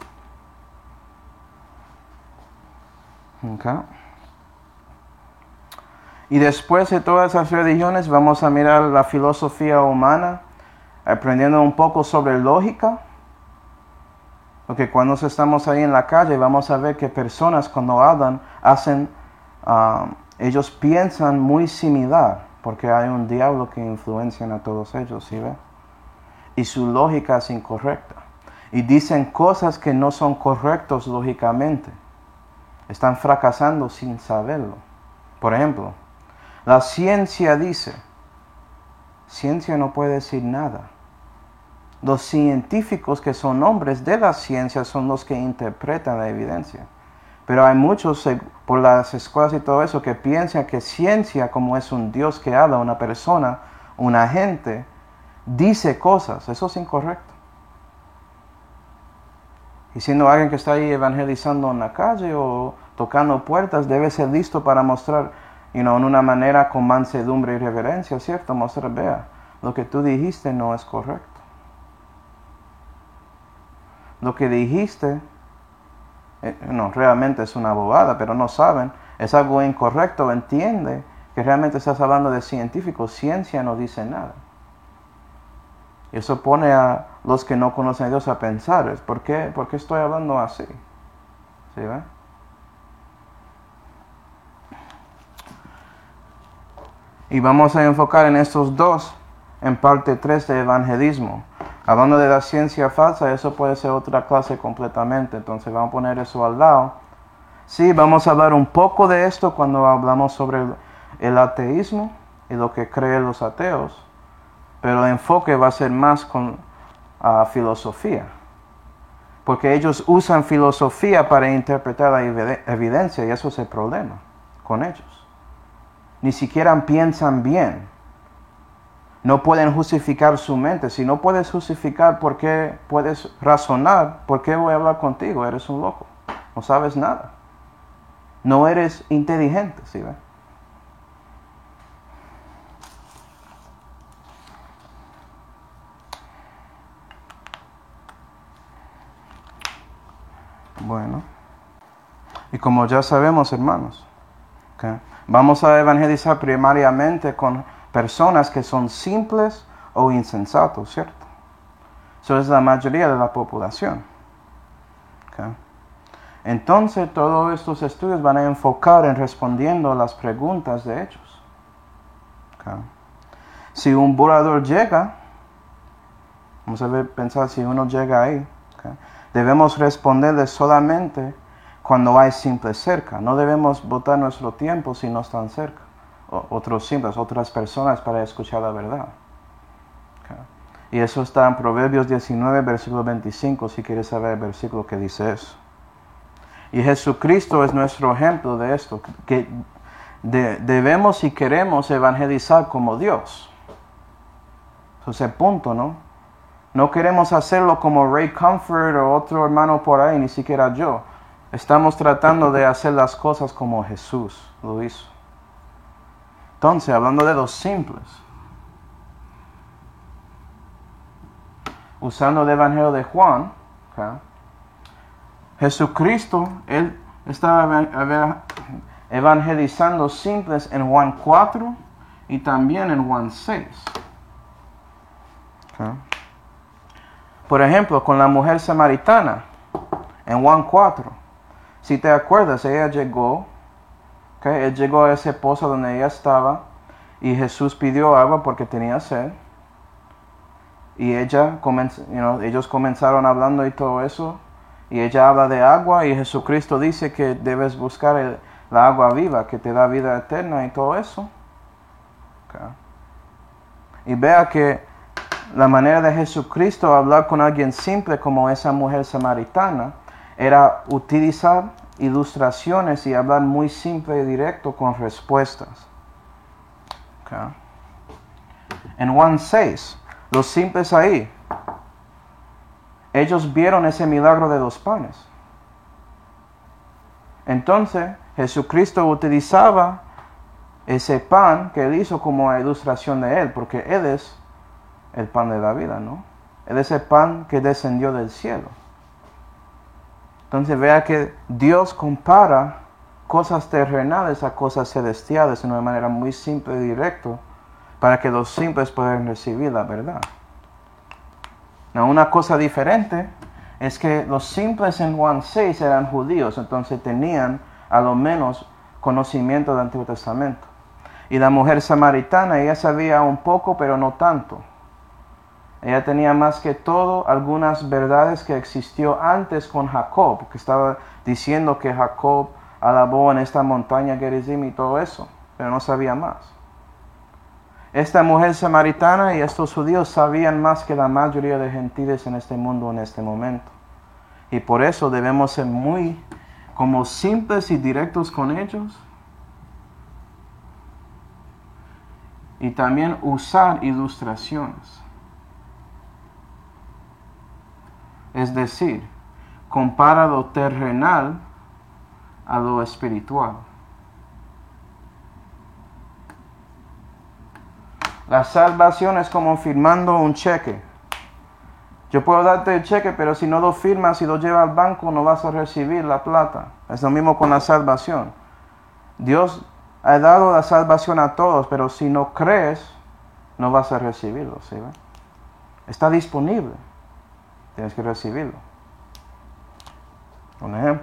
Okay. Y después de todas esas religiones vamos a mirar la filosofía humana, aprendiendo un poco sobre lógica. Porque cuando estamos ahí en la calle vamos a ver que personas cuando hablan, hacen, um, ellos piensan muy similar, porque hay un diablo que influencia a todos ellos, ¿sí ve? Y su lógica es incorrecta. Y dicen cosas que no son correctas lógicamente. Están fracasando sin saberlo. Por ejemplo, la ciencia dice, ciencia no puede decir nada. Los científicos que son hombres de la ciencia son los que interpretan la evidencia. Pero hay muchos por las escuelas y todo eso que piensan que ciencia, como es un Dios que habla, una persona, un agente, dice cosas. Eso es incorrecto. Y siendo alguien que está ahí evangelizando en la calle o tocando puertas, debe ser listo para mostrar, you know, en una manera con mansedumbre y reverencia, ¿cierto? Mostrar, vea, lo que tú dijiste no es correcto. Lo que dijiste, eh, no, realmente es una bobada, pero no saben, es algo incorrecto, entiende que realmente estás hablando de científicos, ciencia no dice nada. Y eso pone a los que no conocen a Dios a pensar, ¿por qué, ¿por qué estoy hablando así? ¿Sí, ve? Y vamos a enfocar en estos dos, en parte tres de evangelismo. Hablando de la ciencia falsa, eso puede ser otra clase completamente, entonces vamos a poner eso al lado. Sí, vamos a hablar un poco de esto cuando hablamos sobre el, el ateísmo y lo que creen los ateos. Pero el enfoque va a ser más con uh, filosofía. Porque ellos usan filosofía para interpretar la evidencia y eso es el problema con ellos. Ni siquiera piensan bien. No pueden justificar su mente. Si no puedes justificar por qué puedes razonar, ¿por qué voy a hablar contigo? Eres un loco. No sabes nada. No eres inteligente, ¿sí ves? Bueno, y como ya sabemos, hermanos, ¿okay? Vamos a evangelizar primariamente con personas que son simples o insensatos, ¿cierto? Eso es la mayoría de la población. ¿Okay? Entonces, todos estos estudios van a enfocar en respondiendo a las preguntas de ellos. ¿Okay? Si un burlador llega, vamos a ver, pensar si uno llega ahí, ¿okay? Debemos responderle solamente cuando hay simples cerca. No debemos botar nuestro tiempo si no están cerca. O, otros simples, otras personas para escuchar la verdad. Okay. Y eso está en Proverbios diecinueve, versículo veinticinco, si quieres saber el versículo que dice eso. Y Jesucristo es nuestro ejemplo de esto, que de, debemos y queremos evangelizar como Dios. Eso es el punto, ¿no? No queremos hacerlo como Ray Comfort o otro hermano por ahí, ni siquiera yo. Estamos tratando de hacer las cosas como Jesús lo hizo. Entonces, hablando de los simples, usando el Evangelio de Juan, ¿okay? Jesucristo, Él estaba evangelizando simples en Juan cuatro y también en Juan seis. ¿Okay? Por ejemplo, con la mujer samaritana, en Juan cuatro. Si te acuerdas, ella llegó, okay, él llegó a ese pozo donde ella estaba, y Jesús pidió agua porque tenía sed. Y ella comenz- you know, ellos comenzaron hablando y todo eso, y ella habla de agua, y Jesucristo dice que debes buscar el, la agua viva, que te da vida eterna y todo eso. Okay. Y vea que la manera de Jesucristo hablar con alguien simple como esa mujer samaritana era utilizar ilustraciones y hablar muy simple y directo con respuestas. Okay. En Juan seis, los simples ahí, ellos vieron ese milagro de los panes. Entonces, Jesucristo utilizaba ese pan que él hizo como ilustración de él, porque él es el pan de la vida, ¿no? Él es el pan que descendió del cielo. Entonces vea que Dios compara cosas terrenales a cosas celestiales de una manera muy simple y directa para que los simples puedan recibir la verdad. Now, una cosa diferente es que los simples en Juan seis eran judíos, entonces tenían a lo menos conocimiento del Antiguo Testamento. Y la mujer samaritana, ella sabía un poco, pero no tanto. Ella tenía más que todo algunas verdades que existió antes con Jacob, que estaba diciendo que Jacob alabó en esta montaña Gerizim y todo eso, pero no sabía más. Esta mujer samaritana y estos judíos sabían más que la mayoría de gentiles en este mundo en este momento. Y por eso debemos ser muy como simples y directos con ellos. Y también usar ilustraciones. Es decir, compara lo terrenal a lo espiritual. La salvación es como firmando un cheque. Yo puedo darte el cheque, pero si no lo firmas y lo llevas al banco, no vas a recibir la plata. Es lo mismo con la salvación. Dios ha dado la salvación a todos, pero si no crees, no vas a recibirlo, ¿sí? Está disponible. Tienes que recibirlo. Un ejemplo.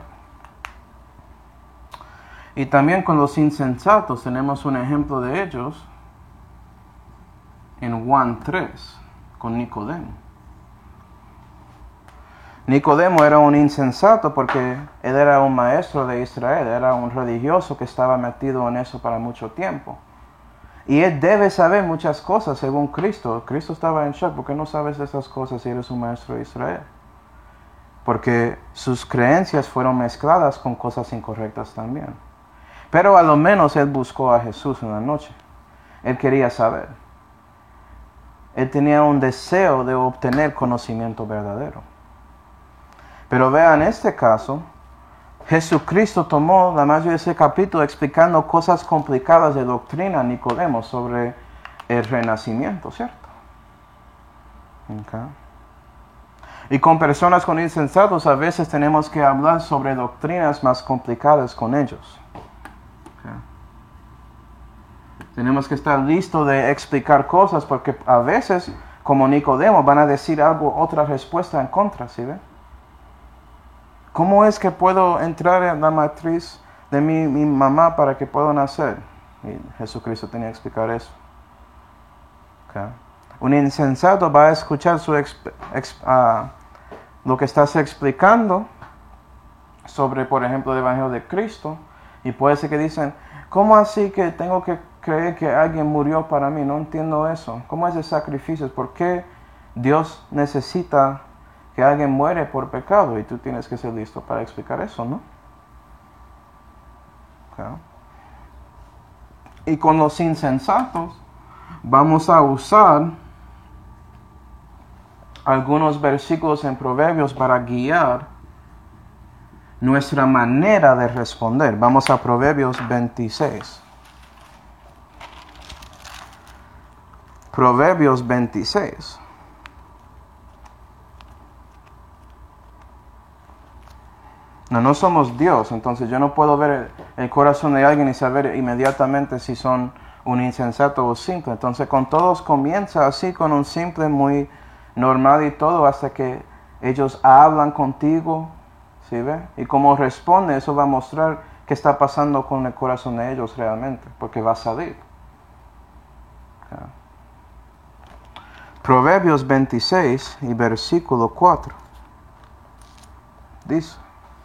Y también con los insensatos tenemos un ejemplo de ellos en Juan tres, con Nicodemo. Nicodemo era un insensato porque él era un maestro de Israel, era un religioso que estaba metido en eso para mucho tiempo. Y él debe saber muchas cosas según Cristo. Cristo estaba en shock. ¿Por qué no sabes esas cosas si eres un maestro de Israel? porque sus creencias fueron mezcladas con cosas incorrectas también. Pero a lo menos él buscó a Jesús en la noche. Él quería saber. Él tenía un deseo de obtener conocimiento verdadero. Pero vean, en este caso, Jesucristo tomó la mayoría de ese capítulo explicando cosas complicadas de doctrina a Nicodemo sobre el renacimiento, ¿cierto? Okay. Y con personas con insensatos a veces tenemos que hablar sobre doctrinas más complicadas con ellos. Okay. Tenemos que estar listos de explicar cosas porque a veces, como Nicodemo, van a decir algo, otra respuesta en contra, ¿sí ve? ¿Cómo es que puedo entrar en la matriz de mi, mi mamá para que pueda nacer? Y Jesucristo tenía que explicar eso. Okay. Un insensato va a escuchar su exp, exp, uh, lo que estás explicando sobre, por ejemplo, el Evangelio de Cristo, y puede ser que dicen, ¿cómo así que tengo que creer que alguien murió para mí? No entiendo eso. ¿Cómo es el sacrificio? ¿Por qué Dios necesita que alguien muere por pecado? Y tú tienes que ser listo para explicar eso, ¿no? Okay. Y con los insensatos vamos a usar algunos versículos en Proverbios para guiar nuestra manera de responder. Vamos a Proverbios veintiséis. Proverbios veintiséis. No, no somos Dios, entonces yo no puedo ver el, el corazón de alguien y saber inmediatamente si son un insensato o simple. Entonces con todos comienza así, con un simple muy normal y todo, hasta que ellos hablan contigo, ¿sí ve? Y como responde, eso va a mostrar qué está pasando con el corazón de ellos realmente, porque va a salir. Okay. Proverbios veintiséis y versículo cuatro. Dice: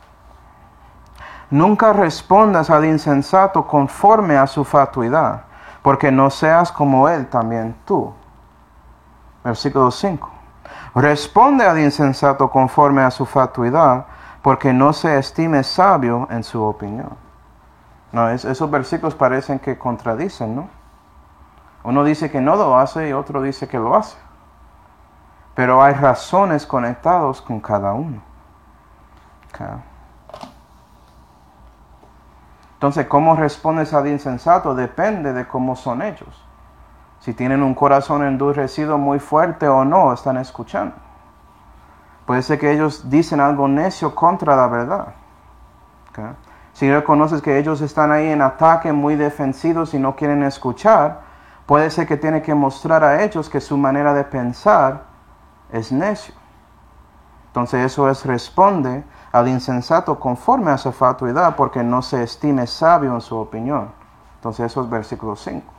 nunca respondas al insensato conforme a su fatuidad, porque no seas como él también tú. Versículo cinco. Responde al insensato conforme a su fatuidad, porque no se estime sabio en su opinión. No, es, esos versículos parecen que contradicen, ¿no? Uno dice que no lo hace y otro dice que lo hace. Pero hay razones conectadas con cada uno. Okay. Entonces, ¿cómo respondes al insensato? Depende de cómo son ellos. Si tienen un corazón endurecido muy fuerte o no, están escuchando. Puede ser que ellos dicen algo necio contra la verdad. Okay. Si reconoces que ellos están ahí en ataque, muy defensivos y no quieren escuchar, puede ser que tiene que mostrar a ellos que su manera de pensar es necio. Entonces eso es responde al insensato conforme a su fatuidad, porque no se estime sabio en su opinión. Entonces eso es versículo cinco.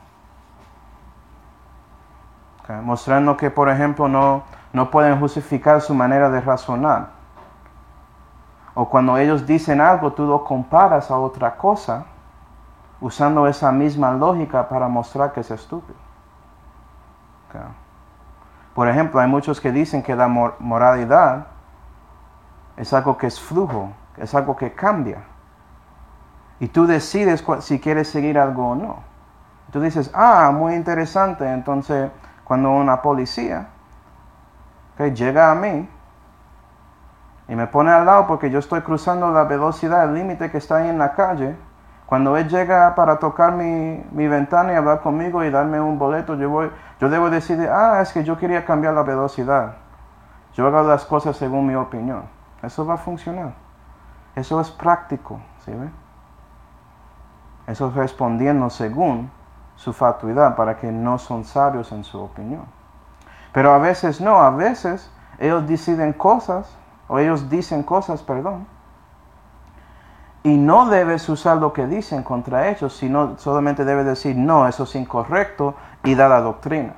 Okay. Mostrando que, por ejemplo, no, no pueden justificar su manera de razonar. O cuando ellos dicen algo, tú lo comparas a otra cosa, usando esa misma lógica para mostrar que es estúpido. Okay. Por ejemplo, hay muchos que dicen que la mor- moralidad es algo que es flujo, es algo que cambia. Y tú decides cu- si quieres seguir algo o no. Tú dices, ah, muy interesante. Entonces, cuando una policía okay, llega a mí y me pone al lado porque yo estoy cruzando la velocidad, el límite que está ahí en la calle, cuando él llega para tocar mi, mi ventana y hablar conmigo y darme un boleto, yo, voy, yo debo decir, ah, es que yo quería cambiar la velocidad. Yo hago las cosas según mi opinión. Eso va a funcionar. Eso es práctico, ¿sí ve? Eso es respondiendo según su fatuidad, para que no son sabios en su opinión. Pero a veces no, a veces ellos deciden cosas, o ellos dicen cosas, perdón, y no debes usar lo que dicen contra ellos, sino solamente debes decir, no, eso es incorrecto, y dar la doctrina.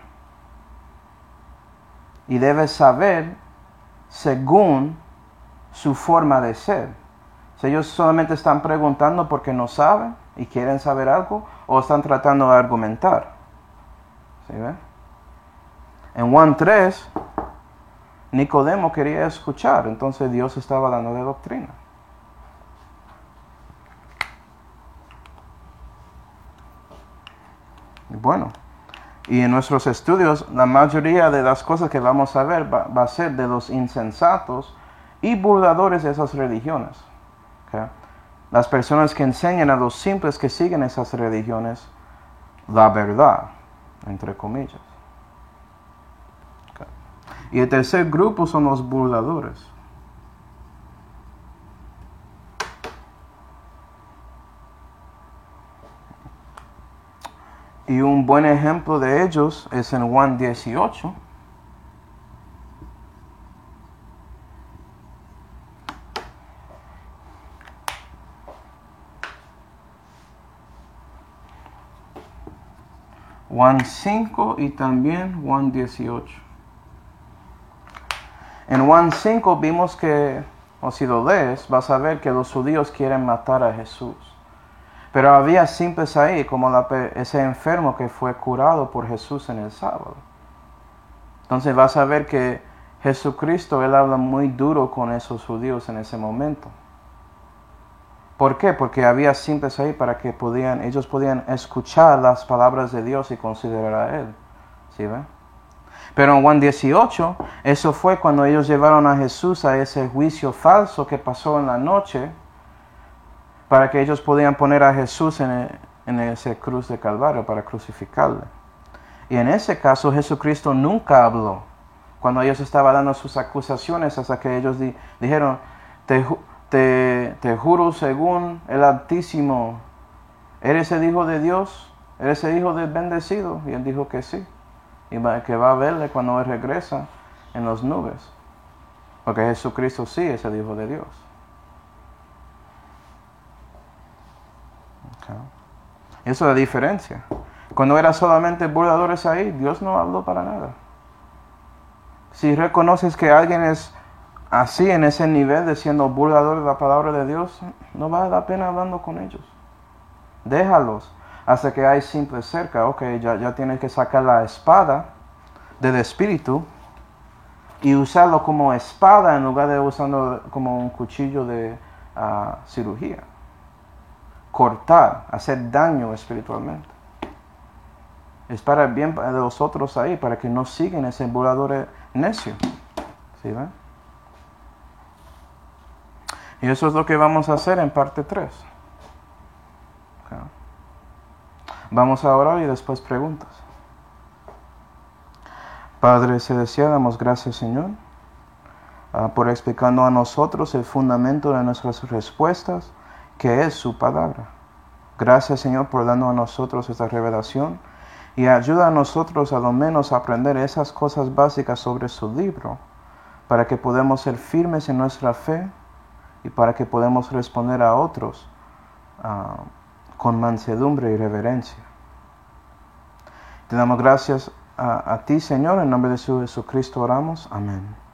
Y debes saber según su forma de ser. Si ellos solamente están preguntando porque no saben y quieren saber algo, o están tratando de argumentar. ¿Sí ve? En Juan tres, Nicodemo quería escuchar, entonces Dios estaba dando de doctrina. Bueno, y en nuestros estudios la mayoría de las cosas que vamos a ver va, va a ser de los insensatos y burladores de esas religiones. ¿Okay? Las personas que enseñan a los simples que siguen esas religiones la verdad, entre comillas. Okay. Y el tercer grupo son los burladores. Y un buen ejemplo de ellos es en Juan dieciocho. Juan cinco y también Juan dieciocho. En Juan cinco vimos que, o si lo lees, vas a ver que los judíos quieren matar a Jesús. Pero había simples ahí, como la, ese enfermo que fue curado por Jesús en el sábado. Entonces vas a ver que Jesucristo, Él habla muy duro con esos judíos en ese momento. ¿Por qué? Porque había simples ahí para que podían, ellos podían escuchar las palabras de Dios y considerar a Él. ¿Sí ven? Pero en Juan dieciocho, eso fue cuando ellos llevaron a Jesús a ese juicio falso que pasó en la noche, para que ellos podían poner a Jesús en, el, en ese cruz de Calvario para crucificarle. Y en ese caso Jesucristo nunca habló cuando ellos estaban dando sus acusaciones, hasta que ellos di, dijeron, te, te, te juro según el Altísimo, ¿eres el Hijo de Dios? ¿Eres el Hijo del bendecido? Y él dijo que sí, y va, que va a verle cuando Él regresa en las nubes, porque Jesucristo sí es el Hijo de Dios. Okay. Eso es la diferencia. Cuando eran solamente burladores ahí, Dios no habló para nada. Si reconoces que alguien es así, en ese nivel de siendo burlador de la palabra de Dios, no vale la pena hablando con ellos. Déjalos hasta que hay simples cerca. Ok, ya, ya tienes que sacar la espada del Espíritu y usarlo como espada en lugar de usarlo como un cuchillo de uh, cirugía. Cortar, hacer daño espiritualmente. Es para el bien de los otros ahí, para que no sigan ese burlador necio. ¿Sí ven? Y eso es lo que vamos a hacer en parte tres. Okay. Vamos a orar y después preguntas. Padre Celestial, damos gracias, Señor, uh, por explicarnos a nosotros el fundamento de nuestras respuestas, que es su palabra. Gracias, Señor, por darnos a nosotros esta revelación y ayuda a nosotros a lo menos a aprender esas cosas básicas sobre su libro, para que podamos ser firmes en nuestra fe y para que podamos responder a otros uh, con mansedumbre y reverencia. Te damos gracias a, a ti, Señor, en nombre de su Jesucristo oramos. Amén.